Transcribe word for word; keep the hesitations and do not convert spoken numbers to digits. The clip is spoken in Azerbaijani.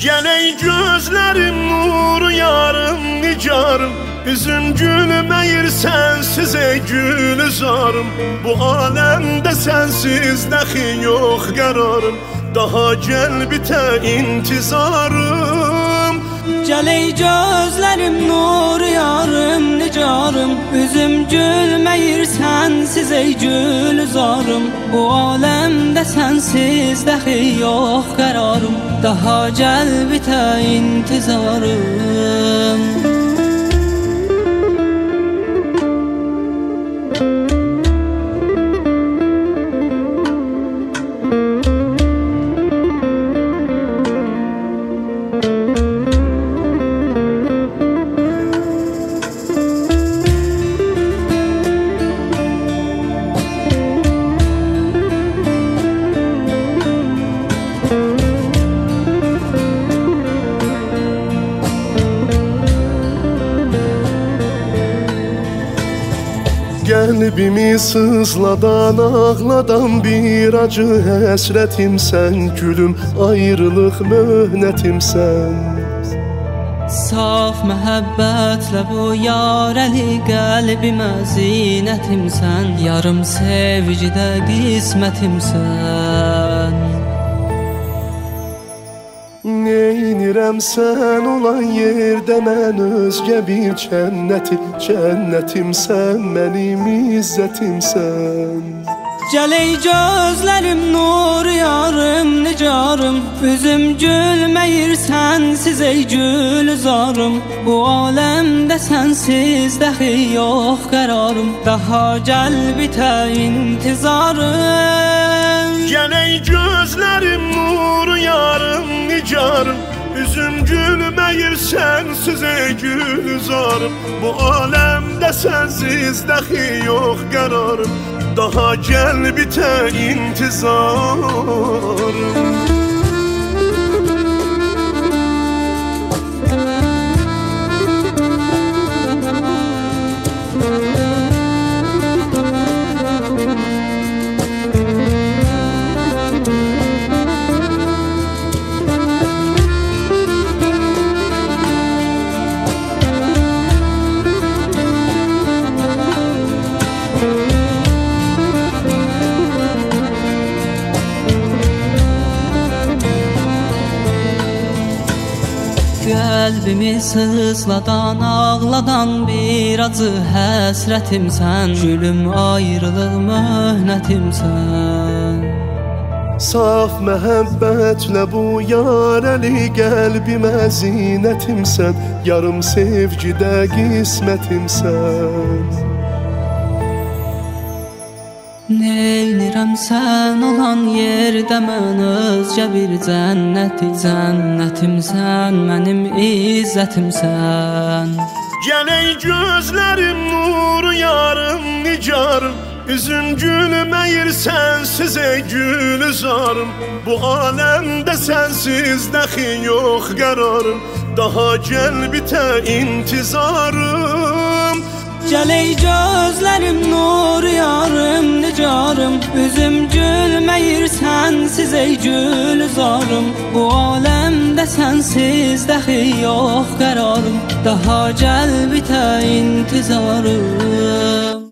Gel ey gözlerim nuru yarım nicarım, üzüm gülmeyir sensiz ey gülzarım. Bu alemde sensiz dahi yok kararım, daha gel bite intizarım. Gel ey gözlerim nur yarım nicarım, üzüm gülmeyir sensiz ey gülzarım. Bu alemde sensiz dahi yok kararım, daha gel bite intizarım. Qəlbimi sızladan, ağladan bir acı həsrətimsən, gülüm ayrılıq möhnətimsən. Saf məhəbbətlə bu yarəli qəlbimə zinətimsən, yarım sevgidə qismətimsən. Neynirəm sən olan yerdə mən özgə bir cənnəti, cənnətimsən, mənim izzətimsən. Gəl ey gözlərim nur yarım nicarım, üzüm gülməyir sensiz ey gülzarım. Bu aləmdə sensiz dahi yox qərarım, daha gəl bitə intizarım. Gəl ey gözlərim nur yarım nicarım, üzüm gülməyir sensiz ey gülzarım. Bu aləmdə sensiz dahi yox qərarım, daha gəl bitə intizarım. Qəlbimi sızladan, ağladan bir acı həsrətimsən, gülüm ayrılıq möhnətimsən. Saf məhəbbətlə bu yarəli qəlbimə zinətimsən, yarım sevgidə qismətimsən. Neynirəm sən olan yerdə mən özgə bir cənnəti, cənnətimsən, mənim izzətimsən. Gəl ey gözlərim nur yarım nicarım, üzüm gülməyir sensiz ey gülzarım. Bu aləmdə sensiz dahi yox qərarım, daha gəl bitə intizarım. Gəl ey gözlərim nur yarım nicarım, üzüm gülməyir sensiz ey gülzarım. Bu aləmdə sensiz dahi yox qərarım, daha gəl bitə intizarım.